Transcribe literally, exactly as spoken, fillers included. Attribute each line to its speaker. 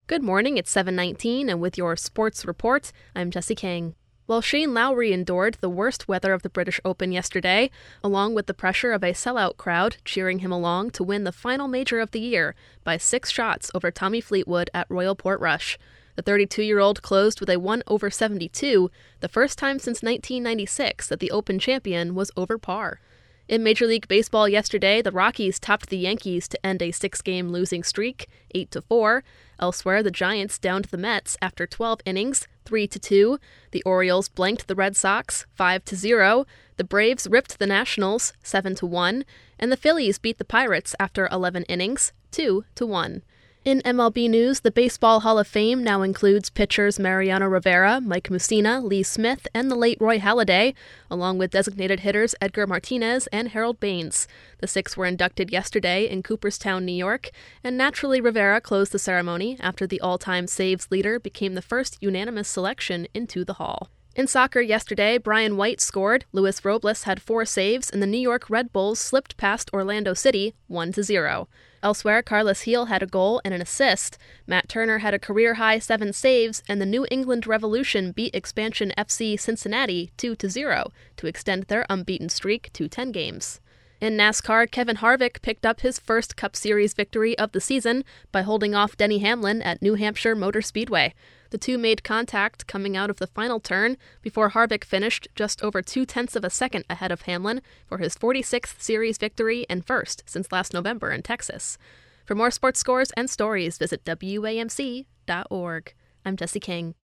Speaker 1: Good morning, it's seven nineteen, and with your sports report, I'm Jesse King. Well, Shane Lowry endured the worst weather of the British Open yesterday, along with the pressure of a sellout crowd cheering him along to win the final major of the year by six shots over Tommy Fleetwood at Royal Portrush. The thirty-two-year-old closed with a one over seventy-two, the first time since nineteen ninety-six that the Open champion was over par. In Major League Baseball yesterday, the Rockies topped the Yankees to end a six-game losing streak, eight to four. Elsewhere, the Giants downed the Mets after twelve innings, three to two. The Orioles blanked the Red Sox, five to zero. The Braves ripped the Nationals, seven to one. And the Phillies beat the Pirates after eleven innings, two to one. In M L B news, the Baseball Hall of Fame now includes pitchers Mariano Rivera, Mike Mussina, Lee Smith, and the late Roy Halladay, along with designated hitters Edgar Martinez and Harold Baines. The six were inducted yesterday in Cooperstown, New York, and naturally Rivera closed the ceremony after the all-time saves leader became the first unanimous selection into the Hall. In soccer yesterday, Brian White scored, Luis Robles had four saves, and the New York Red Bulls slipped past Orlando City one to zero. Elsewhere, Carlos Gil had a goal and an assist. Matt Turner had a career-high seven saves, and the New England Revolution beat expansion F C Cincinnati two to zero to extend their unbeaten streak to ten games. In NASCAR, Kevin Harvick picked up his first Cup Series victory of the season by holding off Denny Hamlin at New Hampshire Motor Speedway. The two made contact coming out of the final turn before Harvick finished just over two-tenths of a second ahead of Hamlin for his forty-sixth Series victory and first since last November in Texas. For more sports scores and stories, visit W A M C dot org. I'm Jesse King.